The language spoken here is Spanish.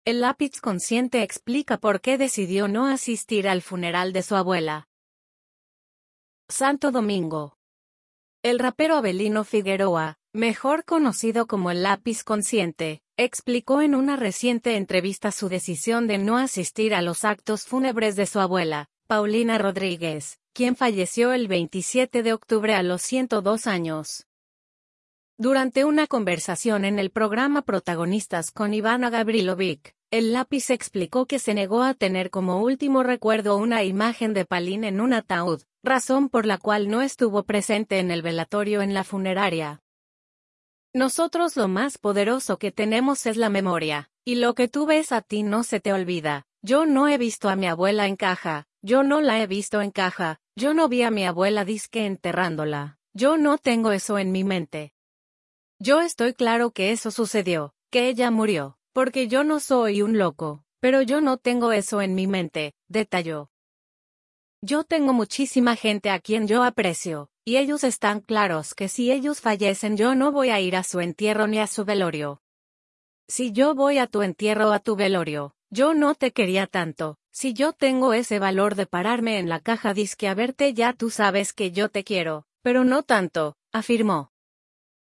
El lápiz consciente explica por qué decidió no asistir al funeral de su abuela. Santo Domingo. El rapero Avelino Figueroa, mejor conocido como el Lápiz Consciente, explicó en una reciente entrevista su decisión de no asistir a los actos fúnebres de su abuela, Paulina Rodríguez, quien falleció el 27 de octubre a los 102 años. Durante una conversación en el programa Protagonistas con Ivana Gavrilovic, el Lápiz explicó que se negó a tener como último recuerdo una imagen de Palin en un ataúd, razón por la cual no estuvo presente en el velatorio en la funeraria. Nosotros lo más poderoso que tenemos es la memoria, y lo que tú ves a ti no se te olvida. Yo no he visto a mi abuela en caja, yo no la he visto en caja, yo no vi a mi abuela disque enterrándola, yo no tengo eso en mi mente. Yo estoy claro que eso sucedió, que ella murió, porque yo no soy un loco, pero yo no tengo eso en mi mente, detalló. Yo tengo muchísima gente a quien yo aprecio, y ellos están claros que si ellos fallecen yo no voy a ir a su entierro ni a su velorio. Si yo voy a tu entierro o a tu velorio, yo no te quería tanto, si yo tengo ese valor de pararme en la caja disque a verte ya tú sabes que yo te quiero, pero no tanto, afirmó.